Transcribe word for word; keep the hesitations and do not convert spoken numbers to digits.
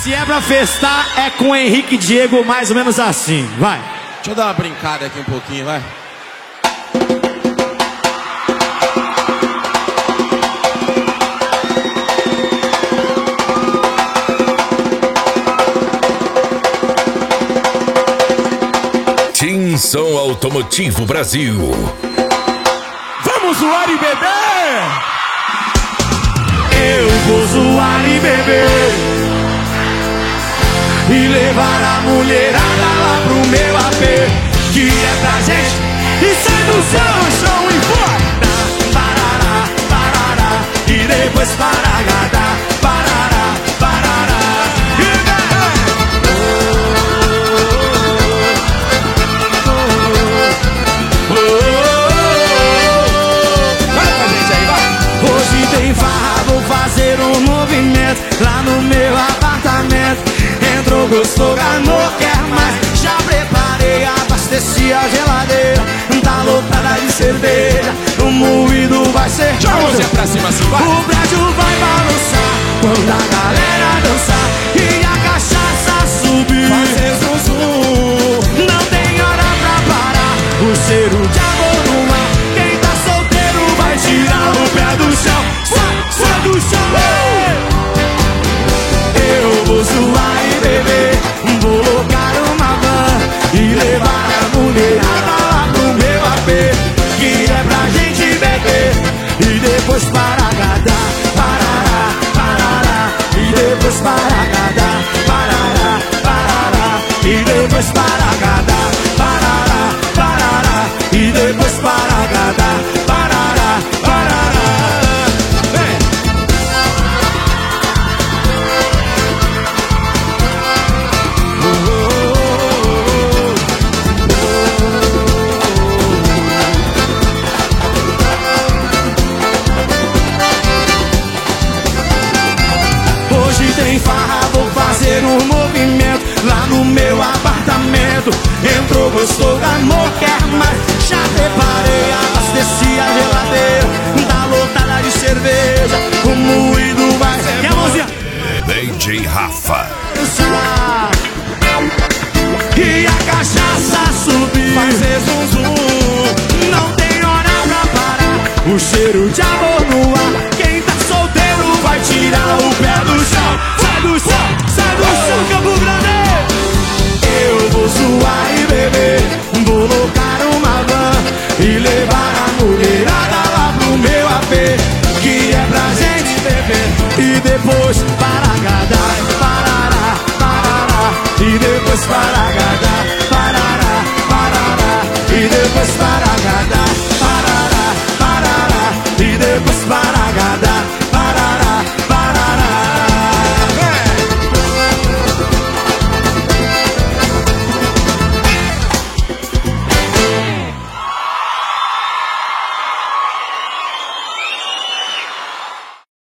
Se é pra festar, é com Henrique e Diego, mais ou menos assim. Vai. Deixa eu dar uma brincada aqui um pouquinho, vai. Tinson Automotivo Brasil. Vamos zoar e beber! Eu vou zoar e beber e levar a mulherada lá pro meu A P, que é pra gente. E sai do chão, chão e fora. Parará, parará, e depois paragadá. Parará, parará, e fazer um movimento lá no meu apartamento. Entrou, gostou, ganhou, quer mais. Já preparei, abasteci a geladeira. Tá lotada de cerveja, o moído vai ser. Joga a mãozinha pra cima assim, vai. O prédio vai balançar quando a galera dançar e a cachaça subir. Fazer zum zum. Não tem hora pra parar, o cheiro de amor no ar. Quem tá solteiro vai tirar o pé do chão. Sai do chão, eu vou zoar e beber. Vou locar uma van e levar a mulherada lá pro meu A P, que é pra gente beber e depois paragadá. Parará, parará, e depois paragadá. Parará, parará, e depois paragadá. Parará, parará, e depois paragadá. Parará, parará. Tem farra, vou fazer um movimento lá no meu apartamento. Entrou, gostou, amor, quer mais. Já preparei, abasteci a geladeira. Tá lotada de cerveja, o moído vai ser. E a mãozinha? D J Rafa. E a cachaça subir. Fazer zum zum. Não tem hora pra parar, o cheiro de amor no ar. Quem tá solteiro vai tirar o pé do chão. Sai do chão, sai do chão, Campo Grande. Eu vou zoar e beber, vou locar uma van e levar a mulherada lá pro meu A P, que é pra gente beber e depois paragadá. Parará, parará, e depois paragadá. Parará, parará, e depois paragadá.